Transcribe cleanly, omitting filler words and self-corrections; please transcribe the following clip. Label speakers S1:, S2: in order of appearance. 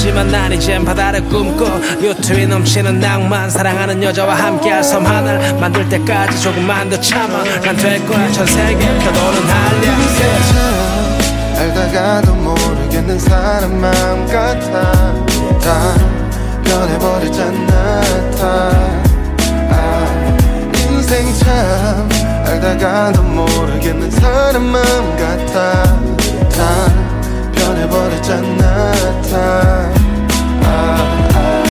S1: 하지만 난 이젠 바다를 꿈꿔 유투에 넘치는 낭만 사랑하는 여자와 함께할 섬 하나를 만들 때까지 조금만 더 참아 난 될 거야 전 세계 펴도는 한량
S2: 알다가도 모르겠는 사람 마음 같아 다 변해버렸잖아 인생 참 알다가도 모르겠는 사람 마음 같아 다 변해버렸잖아